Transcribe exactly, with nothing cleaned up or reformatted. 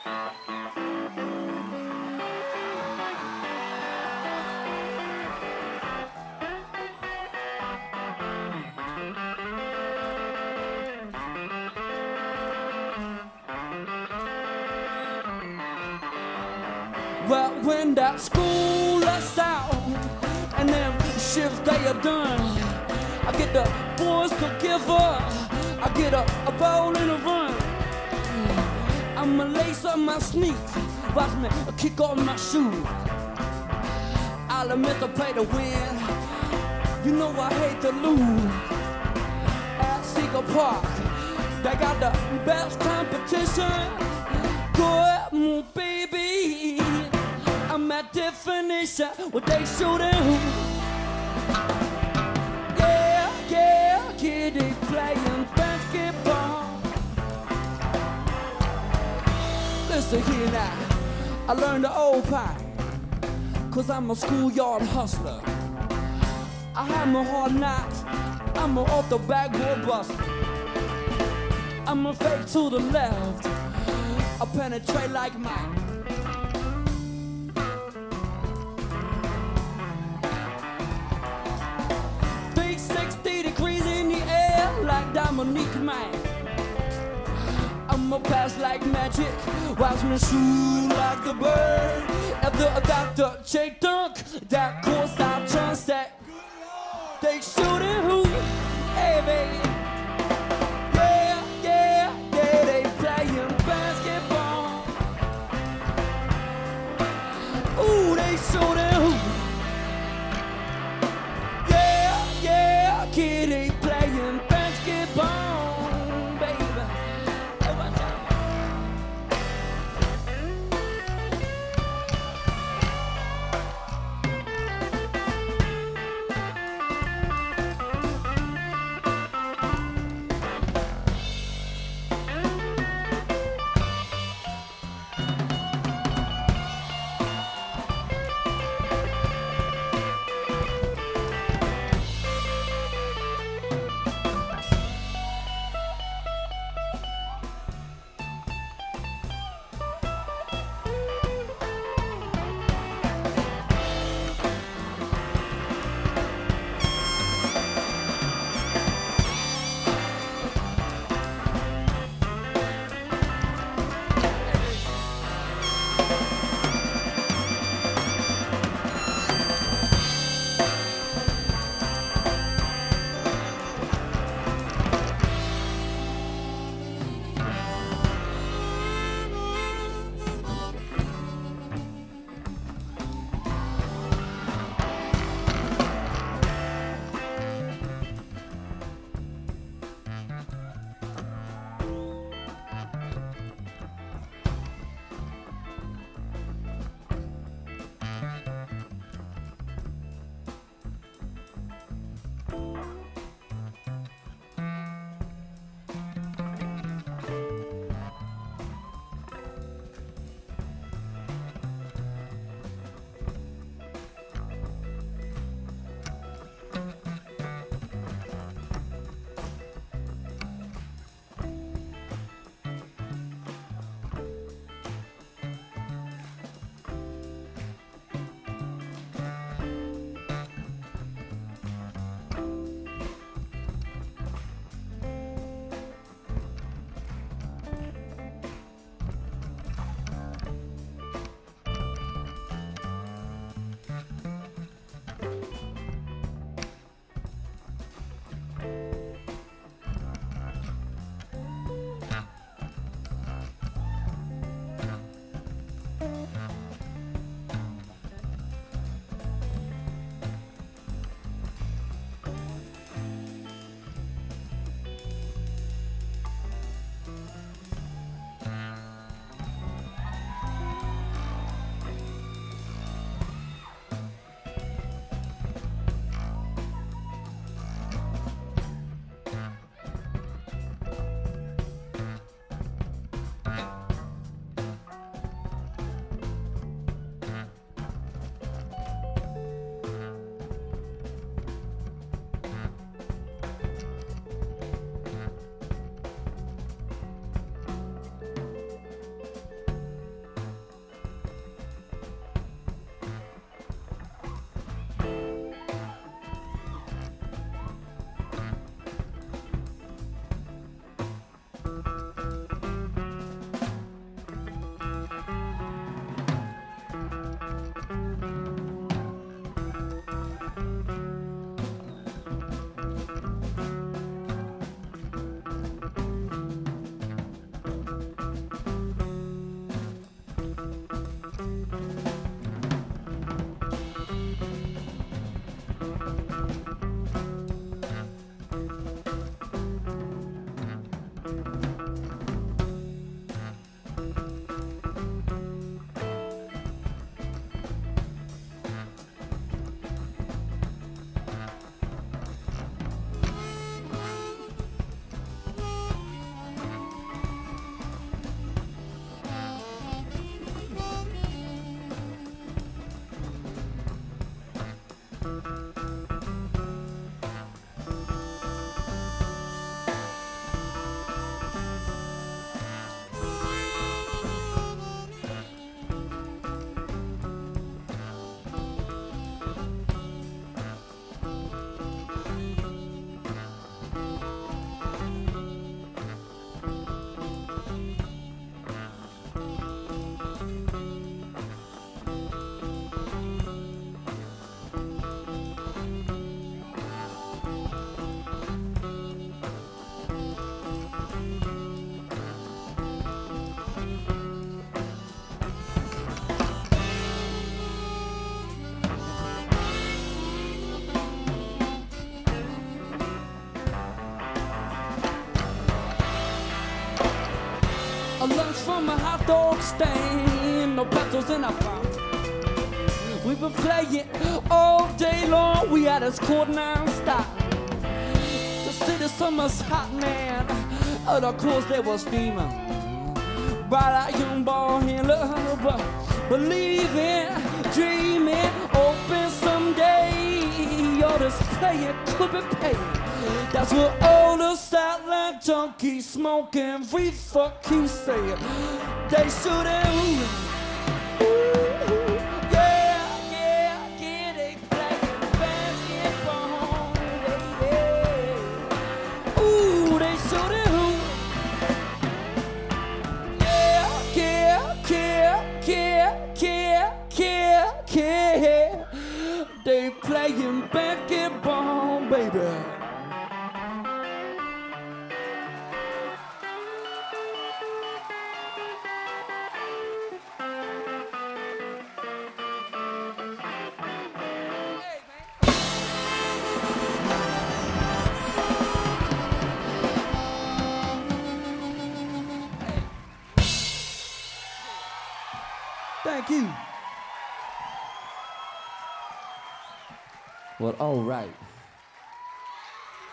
Well, when that school lets out and them shifts they are done, I get the boys together, I get a, a ball and a run. I'ma lace up my sneaks, watch me kick off my shoes. I'll admit to play to win, you know I hate to lose. At Seagull Park, they got the best competition. Good move, baby. I'm at definition, what they shooting. Yeah, yeah, kid, they playing basketball. Listen here now, I learned the old pie, cause I'm a schoolyard hustler. I have my hard knocks, I'm a off the backboard buster. I'm a fake to the left, I penetrate like Mike. three sixty degrees in the air like Dominique Man. I'ma pass like magic, watch me shoot like the bird. After a doctor, J Dunk, that course I trust that. They shooting who? Hey, baby. Yeah, yeah, yeah, they playing basketball. Ooh, they shooting who? Yeah, yeah, kid, they playing basketball, baby. Hey, watch out. from a hot dog stand, no pencils in our pocket. We've been playing all day long. We had us court non-stop. The city summer's hot, man. And of course they was steaming. Bright-eyed young ball handler, but believing, dreaming, hoping someday all this playing could be paid. That's what all the Southland junkies smoking free fuck you say. They should have. They playing basketball, baby. Thank you. Well, all right.